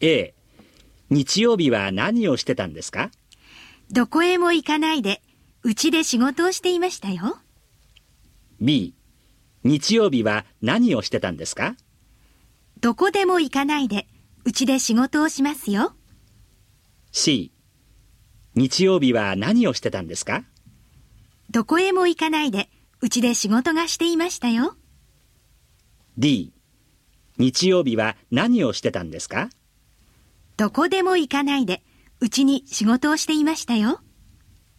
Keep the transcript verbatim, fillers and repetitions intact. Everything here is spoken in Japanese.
A、日曜日は何をしてたんですか？ どこへも行かないで、うちで仕事をしていましたよ。 B、日曜日は何をしてたんですか？ どこでも行かないで、うちで仕事をしますよ。 C、日曜日は何をしてたんですか？ どこへも行かないで、うちで仕事がしていましたよ。 D、日曜日は何をしてたんですか？ どこでも行かないで、うちに仕事をしていましたよ。